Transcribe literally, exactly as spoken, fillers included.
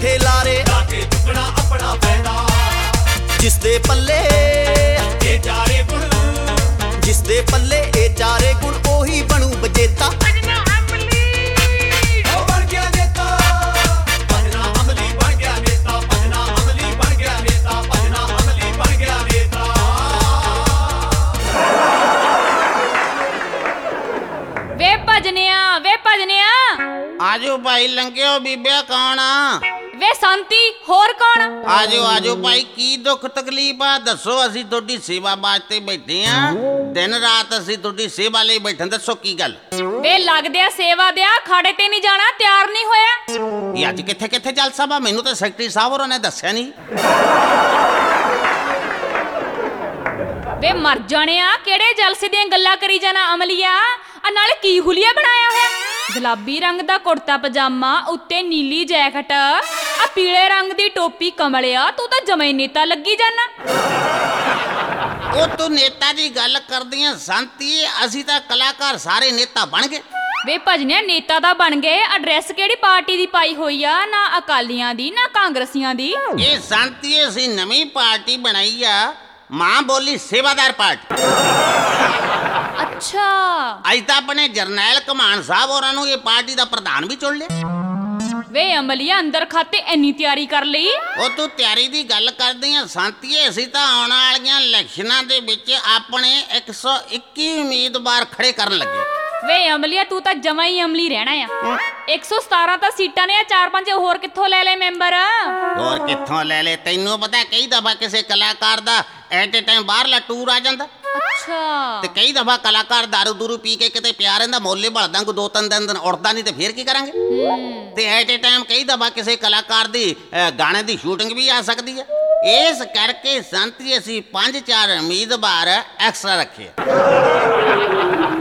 ਪੁੱਠੇ ਲਾਰੇ ਲਾਗੇ ਚੁੱਕਣਾ ਆਪਣਾ ਫਾਇਦਾ ਜਿਸ ਦੇ ਪੱਲੇ ਇਹ ਚਾਰੇ ਗੁਣ ਜਿਸ ਦੇ ਪੱਲੇ ਇਹ ਚਾਰੇ ਗੁਣ ਉਹੀ ਬਣੂ ਬਜੇਤਾ ਉਹ ਬਣ ਗਿਆ ਨੇਤਾ ਭਜਨਾ ਅਮਲੀ ਬਣ ਗਿਆ ਨੇਤਾ ਭਜਨਾ ਅਮਲੀ ਬਣ ਗਿਆ ਨੇਤਾ ਭਜਨਾ ਅਮਲੀ ਬਣ ਗਿਆ ਨੇਤਾ ਵੇ ਭਜਨਿਆ ਵੇ ਭਜਨਿਆ ਆਜੋ ਭਾਈ ਲੰਘਿਓ ਬੀਬਿਆ ਕੌਣ ਆ ਵੇ ਸੰਤੀ ਹੋਰ ਕੌਣ ਆਜੋ ਆਜੋ ਭਾਈ ਕੀ ਦੁੱਖ ਤਕਲੀਫ ਆ ਦੱਸੋ ਅਸੀਂ ਤੁਹਾਡੀ ਸੇਵਾ ਵਾਸਤੇ ਬੈਠੇ ਆ ਦਿਨ ਰਾਤ ਅਸੀਂ ਤੁਹਾਡੀ ਸੇਵਾ ਲਈ ਬੈਠੇ ਦੱਸੋ ਕੀ ਗੱਲ ਵੇ ਲੱਗਦਿਆ ਸੇਵਾ ਦਿਆ ਖਾੜੇ ਤੇ ਨਹੀਂ ਜਾਣਾ ਤਿਆਰ ਨਹੀਂ ਹੋਇਆ ਇਹ ਅੱਜ ਕਿੱਥੇ ਕਿੱਥੇ ਜਲਸਾ ਵਾ ਮੈਨੂੰ ਤਾਂ ਸੈਕਟਰੀ ਸਾਹਿਬ ਹੋਰਾਂ ਨੇ ਦੱਸਿਆ ਨਹੀਂ ਵੇ ਮਰ ਜਾਣਿਆ ਕਿਹੜੇ ਜਲਸੇ ਦੀਆਂ ਗੱਲਾਂ ਕਰੀ ਜਾਣਾ ਅਮਲੀਆ ਆ ਨਾਲੇ ਕੀ ਹੁਲੀਆ ਬਣਾਇਆ ਹੋਇਆ ਗੁਲਾਬੀ ਰੰਗ ਦਾ ਕੁੜਤਾ ਪਜਾਮਾ ਉੱਤੇ ਨੀਲੀ ਜੈਕਟ ਆ ਪੀਲੇ ਰੰਗ ਦੀ ਟੋਪੀ ਕਮਲਿਆ ਤੂੰ ਤਾਂ ਜਮੇ ਨੇਤਾ ਲੱਗੀ ਜਾਨਾ ਉਹ ਤੂੰ ਨੇਤਾ ਦੀ ਗੱਲ ਕਰਦੀਆਂ ਸੰਤੀ ਅਸੀਂ ਤਾਂ ਕਲਾਕਾਰ ਸਾਰੇ ਨੇਤਾ ਬਣ ਗਏ ਵੇ ਭਜਨਿਆ ਨੇਤਾ ਦਾ ਬਣ ਗਏ ਐਡਰੈਸ ਕਿਹੜੀ ਪਾਰਟੀ ਦੀ ਪਾਈ ਹੋਈ ਆ ਨਾ ਅਕਾਲੀਆਂ ਦੀ ਨਾ ਕਾਂਗਰਸੀਆਂ ਦੀ ਇਹ ਸੰਤੀ ਅਸੀਂ ਨਵੀਂ ਪਾਰਟੀ ਬਣਾਈ ਆ ਮਾਂ ਬੋਲੀ ਸੇਵਾਦਾਰ ਪਾਰਟੀ ਅੱਛਾ ਅੱਜ ਤਾਂ ਆਪਣੇ ਜਰਨੈਲ ਕਮਾਨ ਸਾਹਿਬ ਹੋਰਾਂ ਨੂੰ ਇਹ ਪਾਰਟੀ ਦਾ ਪ੍ਰਧਾਨ ਵੀ ਚੁਣ ਲਿਆ ਵੇ ਅਮਲੀਆ ਅੰਦਰ ਖਾਤੇ ਇੰਨੀ ਤਿਆਰੀ ਕਰ ਲਈ ਉਹ ਤੂੰ ਤਿਆਰੀ ਦੀ ਗੱਲ ਕਰਦੀ ਆ ਸੰਤੀਏ ਅਸੀਂ ਤਾਂ ਆਉਣ ਵਾਲੀਆਂ ਇਲੈਕਸ਼ਨਾਂ ਦੇ ਵਿੱਚ ਆਪਣੇ ਇੱਕ ਸੌ ਇੱਕੀ ਉਮੀਦਵਾਰ ਖੜੇ ਕਰਨ ਲੱਗੇ ਵੇ ਅਮਲੀਆ ਤੂੰ ਤਾਂ ਜਮਾ ਹੀ ਅਮਲੀ ਰਹਿਣਾ ਆ ਇੱਕ ਸੌ ਸਤਾਰਾਂ ਤਾਂ ਸੀਟਾਂ ਨੇ ਆ ਚਾਰ ਪੰਜ ਹੋਰ ਕਿੱਥੋਂ ਲੈ ਲੈ ਮੈਂਬਰ ਹੋਰ ਕਿੱਥੋਂ ਲੈ ਲੈ ਤੈਨੂੰ ਪਤਾ ਕਈ ਦਫਾ ਕਿਸੇ ਕਲਾਕਾਰ ਦਾ ਐਟ ਏ ਟਾਈਮ ਬਾਹਰਲਾ ਟੂਰ ਆ ਜਾਂਦਾ ਅੱਛਾ ਤੇ ਕਈ ਦਫਾ ਕਲਾਕਾਰ ਦਾਰੂ ਦੂਰੂ ਪੀ ਕੇ ਕਿਤੇ ਪਿਆ ਰਹਿੰਦਾ ਮੋਲੇ ਭਲਦਾ ਕੋ ਦੋ ਤਿੰਨ ਦਿਨ ਦਿਨ ਉੜਦਾ ਨਹੀਂ ਤੇ ਫੇਰ ਕੀ ਕਰਾਂਗੇ ਤੇ ਐਟ ਏ ਟਾਈਮ ਕਈ ਦਫਾ ਕਿਸੇ ਕਲਾਕਾਰ ਦੀ ਗਾਣੇ ਦੀ ਸ਼ੂਟਿੰਗ ਵੀ ਆ ਸਕਦੀ ਹੈ ਇਸ ਕਰਕੇ ਸੰਤਰੀ ਅਸੀਂ ਪੰਜ ਚਾਰ ਉਮੀਦਵਾਰ ਐਕਸਟਰਾ ਰੱਖੇ